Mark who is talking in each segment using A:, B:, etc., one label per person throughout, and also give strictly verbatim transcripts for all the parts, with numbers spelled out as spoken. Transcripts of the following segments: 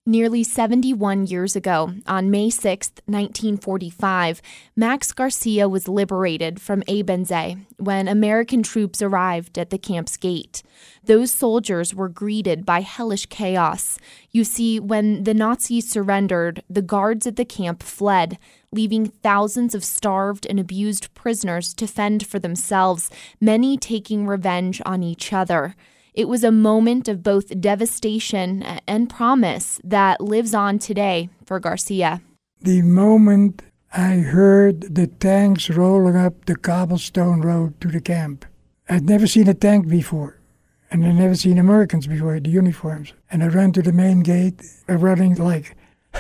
A: Nearly seventy-one years ago, on May sixth, nineteen forty-five, Max Garcia was liberated from Abendzay when American troops arrived at the camp's gate. Those soldiers were greeted by hellish chaos. You see, when the Nazis surrendered, the guards at the camp fled, leaving thousands of starved and abused prisoners to fend for themselves, many taking revenge on each other. It was a moment of both devastation and promise that lives on today for Garcia.
B: The moment I heard the tanks rolling up the cobblestone road to the camp, I'd never seen a tank before, and I'd never seen Americans before, the uniforms. And I ran to the main gate, running like,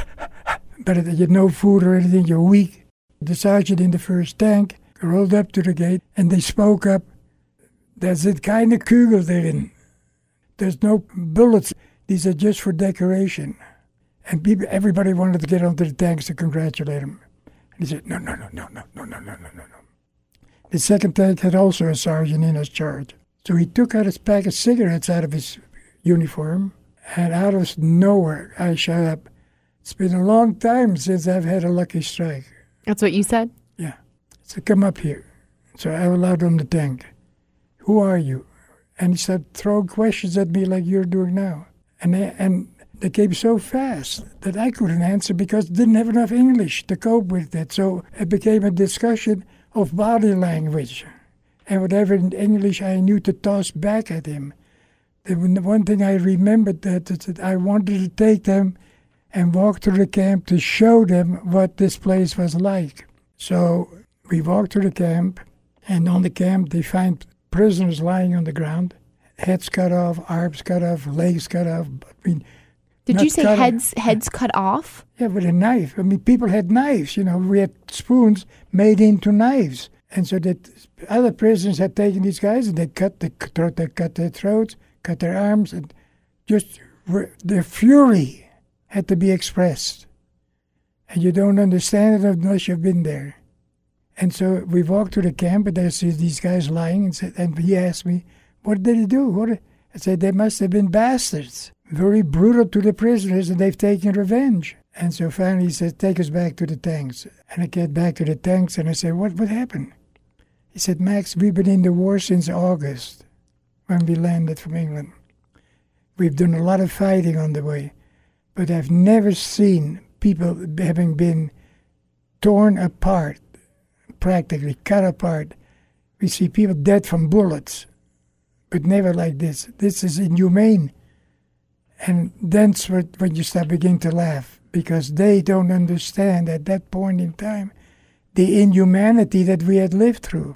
B: but you had no food or anything, you're weak. The sergeant in the first tank rolled up to the gate, and they spoke up, "There's a kind of kugel therein. There's no bullets. These are just for decoration." And people, everybody wanted to get onto the tanks to congratulate him. And he said, no, no, no, no, no, no, no, no, no, no. The second tank had also a sergeant in his charge. So he took out his pack of cigarettes out of his uniform, and out of nowhere, I showed up. "It's been a long time since I've had a lucky strike."
A: That's what you said?
B: Yeah. So come up here. So I was out on the tank. "Who are you?" And he started throwing questions at me like you're doing now. And they, and they came so fast that I couldn't answer because I didn't have enough English to cope with it. So it became a discussion of body language. And whatever in English I knew to toss back at him. The one thing I remembered that is that I wanted to take them and walk through the camp to show them what this place was like. So we walked through the camp, and on the camp they find prisoners lying on the ground, heads cut off, arms cut off, legs cut off. I mean,
A: Did you say heads off. heads cut off?
B: Yeah, with a knife. I mean, people had knives. You know, we had spoons made into knives, and so that other prisoners had taken these guys and they cut the they cut their throats, cut their arms, and just their fury had to be expressed. And you don't understand it unless you've been there. And so we walked to the camp, and there's these guys lying, and, said, and he asked me, "What did they do?" What? I said, "They must have been bastards, very brutal to the prisoners, and they've taken revenge." And so finally he said, "Take us back to the tanks." And I get back to the tanks, and I said, what, what happened? He said, "Max, we've been in the war since August, when we landed from England. We've done a lot of fighting on the way, but I've never seen people having been torn apart, practically cut apart. We see people dead from bullets, but never like this. This is inhumane." And that's what, when you start beginning to laugh, because they don't understand at that point in time the inhumanity that we had lived through.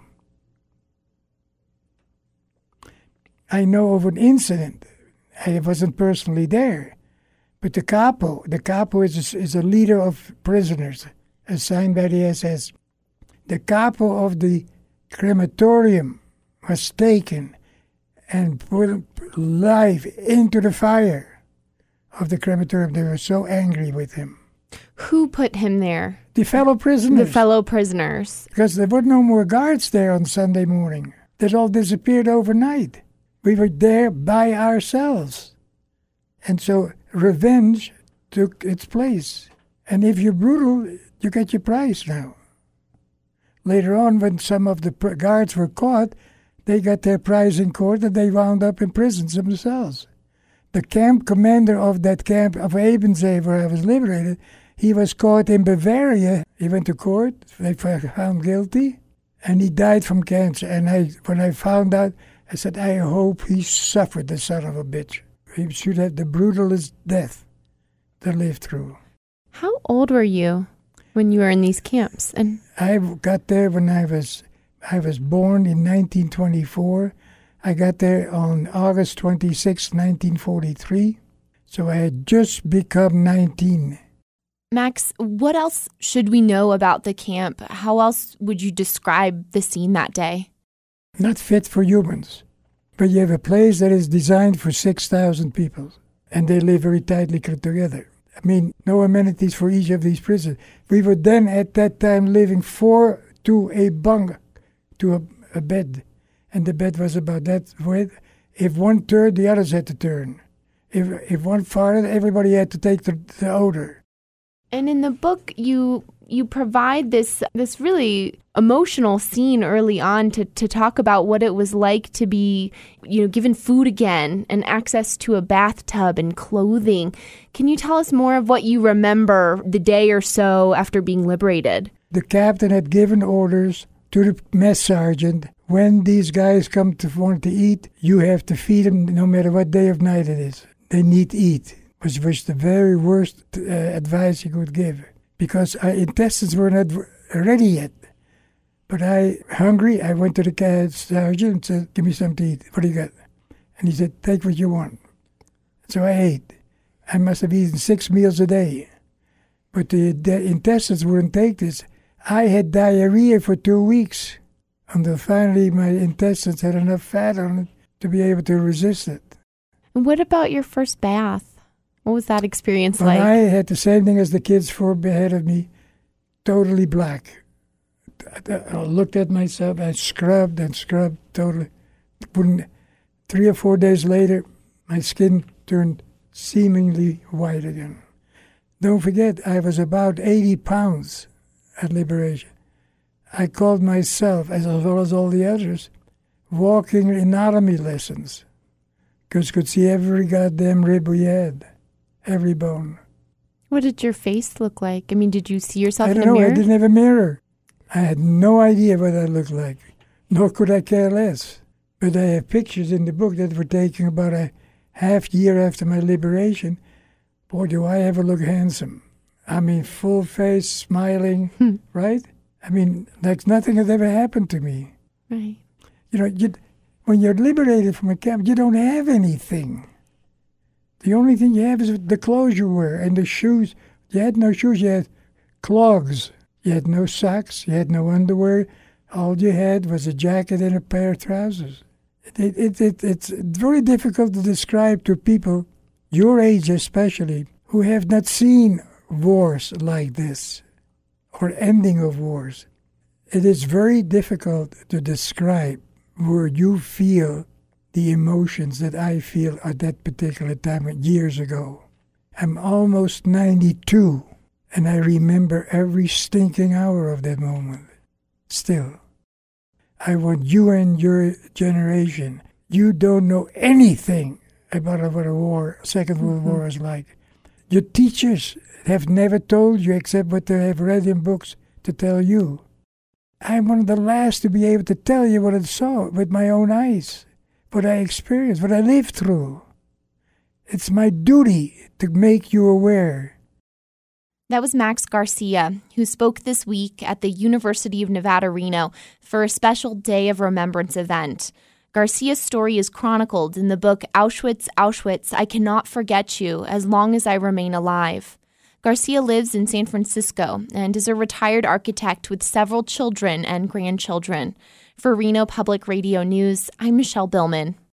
B: I know of an incident. I wasn't personally there, but the capo, the capo is a, is a leader of prisoners assigned by the S S. The capo of the crematorium was taken and put live into the fire of the crematorium. They were so angry with him.
A: Who put him there?
B: The fellow prisoners.
A: The fellow prisoners.
B: Because there were no more guards there on Sunday morning. They'd all disappeared overnight. We were there by ourselves. And so revenge took its place. And if you're brutal, you get your price now. Later on, when some of the guards were caught, they got their prize in court and they wound up in prisons themselves. The camp commander of that camp of Abendzay, where I was liberated, he was caught in Bavaria. He went to court, they found guilty, and he died from cancer. And I, when I found out, I said, I hope he suffered, the son of a bitch. He should have the brutalest death to live through.
A: How old were you when you were in these camps? And
B: I got there when I was I was born in nineteen twenty-four. I got there on August twenty-sixth, nineteen forty-three. So I had just become nineteen.
A: Max, what else should we know about the camp? How else would you describe the scene that day?
B: Not fit for humans. But you have a place that is designed for six thousand people, and they live very tightly together. I mean, no amenities for each of these prisoners. We were then, at that time, living four to a bunk, to a, a bed. And the bed was about that width. If one turned, the others had to turn. If if one farted, everybody had to take the, the odor.
A: And in the book, you you provide this this really emotional scene early on to, to talk about what it was like to be, you know, given food again and access to a bathtub and clothing. Can you tell us more of what you remember the day or so after being liberated?
B: The captain had given orders to the mess sergeant, when these guys come to want to eat, you have to feed them no matter what day of night it is. They need to eat, which was the very worst uh, advice he could give, because our intestines were not ready yet. But I, hungry, I went to the sergeant and said, give me something to eat. What do you got? And he said, take what you want. So I ate. I must have eaten six meals a day. But the, the intestines wouldn't take this. I had diarrhea for two weeks until finally my intestines had enough fat on it to be able to resist it.
A: What about your first bath? What was that experience
B: well,
A: like?
B: I had the same thing as the kids four ahead of me, totally black. I, I looked at myself, I scrubbed and scrubbed totally. Wouldn't, three or four days later, my skin turned seemingly white again. Don't forget, I was about eighty pounds at liberation. I called myself, as well as all the others, walking anatomy lessons, because could see every goddamn rib we had, every bone.
A: What did your face look like? I mean, did you see yourself
B: I
A: in
B: don't
A: a
B: know,
A: mirror?
B: I didn't have a mirror. I had no idea what I looked like, nor could I care less. But I have pictures in the book that were taken about a half year after my liberation. Boy, do I ever look handsome. I mean, full face, smiling,
A: hmm.
B: right? I mean, like nothing had ever happened to me.
A: Right.
B: You know, you, when you're liberated from a camp, you don't have anything. The only thing you have is the clothes you wear and the shoes. You had no shoes, you had clogs. You had no socks, you had no underwear. All you had was a jacket and a pair of trousers. It, it, it, it's very difficult to describe to people, your age especially, who have not seen wars like this, or ending of wars. It is very difficult to describe where you feel the emotions that I feel at that particular time, years ago. I'm almost ninety-two, and I remember every stinking hour of that moment, still. I want you and your generation, you don't know anything about what a war, Second World mm-hmm. War is like. Your teachers have never told you except what they have read in books to tell you. I'm one of the last to be able to tell you what I saw with my own eyes, what I experienced, what I lived through. It's my duty to make you aware.
A: That was Max Garcia, who spoke this week at the University of Nevada, Reno for a special Day of Remembrance event. Garcia's story is chronicled in the book Auschwitz, Auschwitz, I Cannot Forget You As Long as I Remain Alive. Garcia lives in San Francisco and is a retired architect with several children and grandchildren. For Reno Public Radio News, I'm Michelle Billman.